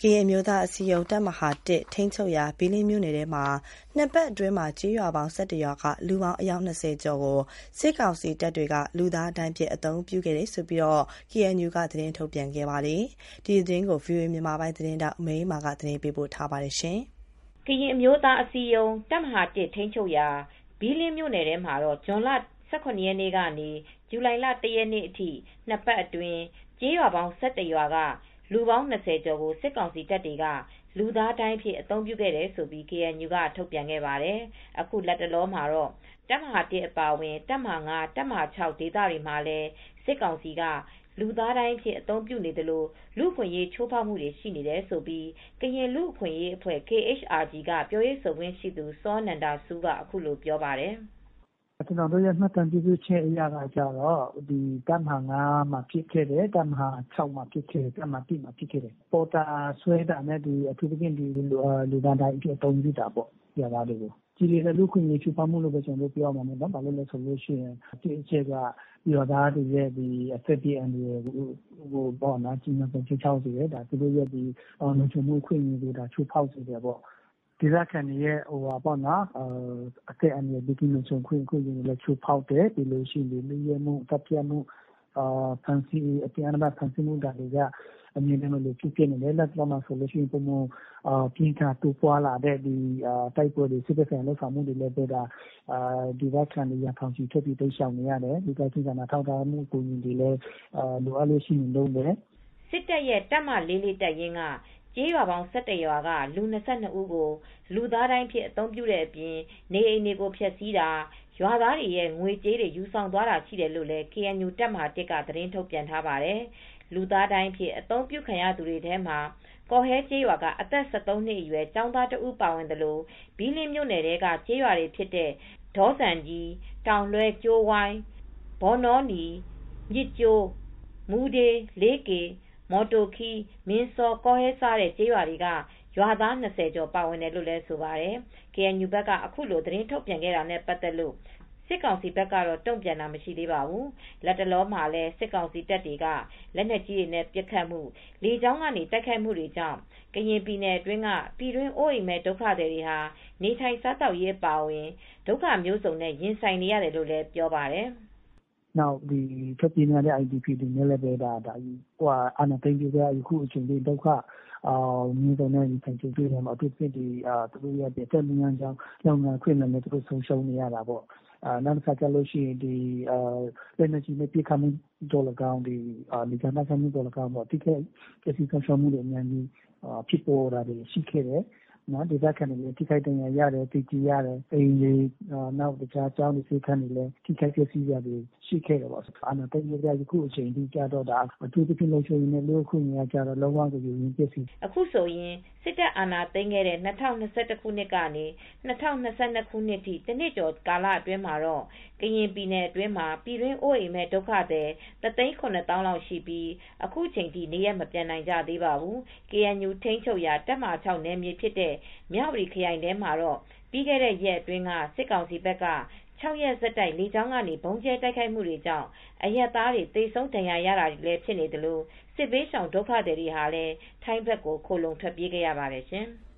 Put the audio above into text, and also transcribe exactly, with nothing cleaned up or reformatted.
ကရင်အမျိုးသားအစည်းအရုံးတပ်မဟာ ထိန်းချုပ်ရာဘီးလင်းမြို့နယ်ထဲမှာနှစ်ပတ်အတွင်းကျေးရွာပေါင်း၁၁ရွာကလူပေါင်းအယောက်၂၀ကျော်ကိုစစ်ကောင်စီတပ်တွေကလူသားဒိုင်းအဖြစ်အသုံးပြုခဲ့တယ်လို့ ကေအန်ယူ ကသတင်းထုတ်ပြန်ခဲ့ပါတယ်။ ဒီသတင်းကိုဗွီအိုအေမြန်မာပိုင်းသတင်းထောက်မအေးအေးမာကသတင်းပေးပို့ထားပါတယ်။ကရင်အမျိုးသားအစည်းအရုံးတပ်မဟာ ထိန်းချုပ်ရာဘီးလင်းမြို့နယ်ထဲမှာဇွန်လ၁၇ရက်နေ့ကနေ ဇူလိုင်လ၁ရက်နေ့အထိနှစ်ပတ်အတွင်းကျေးရွာပေါင်း၁၁ရွာကလူပေါင်း၂၀ကျော်ကိုစစ်ကောင်စီတပ်တွေကလူသားဒိုင်းအဖြစ်အသုံးပြုခဲ့တယ်လို့ ကေအန်ယူ ကထုတ်ပြန်ခဲ့ပါတယ်။ အခုလတ်တလောမှာတော့တပ်မဟာ အပါအဝင် တပ်မဟာ တပ်မဟာ ဒေသတွေမှာလည်းစစ်ကောင်စီကလူသားဒိုင်းအဖြစ်အသုံးပြုနေသလို လူ့အခွင့်ရေးချိုးဖောက်မူတွေရှိနေတယ်လို့ ကရင်လူ့အခွင့်ရေးအဖွဲ့ ကေအိတ်အာဂျီ ကပြောရေးဆိုခွင့်ရှိသူစောနန္ဒဆူးကအခုလိုပြောပါတယ်။ "ကျနော်တို့ရဲ့မှတ်တမ်းပြုစုချက်အရကတော့ တပ်မဟာ မှာဖြစ်ခဲ့တယ်။ တပ်မဟာ မှာဖြစ်ခဲ့တယ်။ တပ်မဟာ မှာဖြစ်ခဲ့တယ်။ ပေါ်တာဆွဲတာနဲ့အထူးသဖြင့်လူသားဒိုင်းအဖြစ်အသုံးပြုတာပေါ့ရွာသားတွေကို။ ကြီးလေးတဲ့လူ့အခွင့်ရေးချိုးဖောက်မူလို့ပြောရမှာပေါ့နော်။ ဘာလို့လဲဆိုတော့ တစ်အချက်ကရွာသားတွေရဲ့အသက်ဘေးအန္တရာယ်ကိုကြီးမားခြိမ်းခြောက်စေတယ်။ သူတို့ရဲ့လုံခြုံမူအခွင့်ရေးကိုချိုးဖောက်စေတယ်ပေါ့။ ဒေသခံတွေရဲ့အသက်အန္တရာယ်ဘေးကင်းလုံခြုံခွင့်ကိုလည်းချိုးဖောက်တယ်။ ပြီးတော့လုယက်မူသတ်ဖြတ်မူအတင်းအဓမ္မဖမ်းဆီးမူတွေက အမြဲတမ်းလိုလိုဖြစ်ပျက်နေတယ်။ လတ်တလောမှာဆိုရင်ပိုမိုပြင်းထန်တိုးပွားလာတဲ့တိုက်ပွဲတွေစစ်ဖက်ဆိုင်ရာလုပ်ဆောင်မူတွေလည်းဒေသခံတွေရာထောင်ချီထွက်ပြေးတိမ်းရှောင်နေရတယ်။ လူသားချင်းစာနာထောက်ထားမူအကူညီတွေလည်းလိုအပ်လို့ရှိရင်လုပ်တယ် " စစ်တပ်ရဲ့တပ်မ တပ်ရင်းကကျေးရွာပေါင်း၁၁ရွာကလူ၂၂ဦးကိုလူသားဒိုင်းအဖြစ်အသုံးပြုတဲ့အပြင် နေအိမ်တွေကိုဖျက်ဆီးတာရွာသားတွေရဲ့ငွေကြေးတွေယူဆောင်သွားတာရှိတယ်လို့လည်း ကေအန်ယူ တပ်မဟာ ကသတင်းထုတ်ပြန်ထားပါတယ်။ လူသားဒိုင်းအဖြစ်အသုံးပြုခံရသူတွေထဲမှာကော်ဟဲကျေးရွာကအသက်၁၃နှစ်အရွယ်ကျောင်းသားတဦးပါဝင်သလို ဘီးလင်းမြို့နယ်ထဲကကျေးရွာတွေဖြစ်တဲ့ ဒေါဇံကြီး၊ တောင်လွဲကြိုးဝိုင်း၊ ဘောနောနီ မြစ်ကြိုး၊ မူဒေး လေးကေ၊ မော်တိုခီး မင်းစောကော်ဟဲ စတဲ့ကျေးရွာတွေကရွာသား၂၀ကျော်ပါဝင်တယ်လို့ဆိုပါတယ်။ ကေအန်ယူဘက်ကအခုလိုသတင်းထုတ်ပြန်ခဲ့တာနဲ့ပတ်သက်လို့စစ်ကောင်စီဘက်ကတော့တုံ့ပြန်တာမရှိသေးပါဘူး။ လတ်တလောမှာလည်းစစ်ကောင်စီတပ်တွေကလက်နက်ကြီးတွေနဲ့ပစ်ခတ်မူလေကြောင်းကနေတိုက်ခိုက်မူတွေကြောင့်ကရင်ပြည်နယ်အတွင်းကပြည်တွင်းအိုးအိမ်မဲ့ဒုက္ခသည်တွေဟာနေထိုင်စားသောက်ရေးအပါအဝင်ဒုက္ခမျိုးစုံနဲ့ရင်ဆိုင်နေရတယ်လို့လည်းပြောပါတယ်။ "နောက်ထွက်ပြေးနေတဲ့ အိုင်ဒီပီတွေနဲ့လည်းအာဏာသိမ်းပြီးကတည်းကအခုချိန်ထိဒုက္ခမျိုးစုံနဲ့ရင်ဆိုင်ကြုံတွေနေရတယ်။ အထူးသဖြင့်သူတို့ရဲ့အသက်မွေးဝမ်းကျောင်းလုပ်ငန်းခွင်တွေလည်းဆုံးရှုံးနေရတာပေါ့။ နောက်တခါကျတော့လက်နက်ကြီးနဲ့ပစ်ခတ်မူသော်လည်းကောင်းလေကြောင်းတိုက်ခိုက်မူသော်လည်းကောင်းထိခိုက်ပျက်စီးဆုံးရှုံးမူတွေအများကြီးဖြစ်ပေါ်တာတွေရှိခဲ့တယ်။ ဒေသခံတွေလည်းထိခိုက်ဒဏ်ရာရတယ်သေကြေရတယ်။ အိမ်တွေတခြားကျောင်းတွေဆေးခန်းတွေလည်းထိခိုက်ပျက်စီးတာတွေရှိခဲ့တယ်ပေါ့။ အာဏာသိမ်းပြီးကတည်းကအခုချိန်ထိတော့အထူးသဖြင့်လုံခြုံရေးနဲ့လူ့အခွင့်ရေးကလုံးဝကိုယိုယွင်းပျက်စီးနေတယ်" အခုဆိုရင်စစ်တပ်အာဏာသိမ်းခဲ့တဲ့၂၀၂၁ခုနှစ်ကနေ ၂၀၂၂ခုနှစ်ထိတနှစ်ကျော်ကာလအတွင်းမှာတော့ကရင်ပြည်နယ်အတွင်းမှာပြည်တွင်းအိုးအိမ်မဲ့ဒုက္ခသည်တသိန်းခုနှစ်သောင်းလောက်ရှိပြီးအခုချိန်ထိနေရပ်မပြန်နိုင်ကြသေးပါဘူး။ ကေအန်ယူထိန်းချုပ်ရာတပ်မဟာ နယ်မြေဖြစ်တဲ့မြဝတီခရိုင်ထဲမှာတော့ပြီးခဲ့တဲ့ရက်အတွင်းကစစ်ကောင်စီဘက်ကခြောက်ရက်ဆက်တိုက်လေကြောင်းကနေဗုံးကြဲတိုက်ခိုက်မူတွေကြောင့်အရပ်သားတွေသေဆုံးဒဏ်ရာရတာတွေလည်းဖြစ်နေသလိုစစ်ဘေးရှောင်ဒုက္ခသည်တွေဟာလည်းထိုင်းဘက်ကိုခိုလှုံထွက်ပြေးခဲ့ရပါတယ်ရှင်။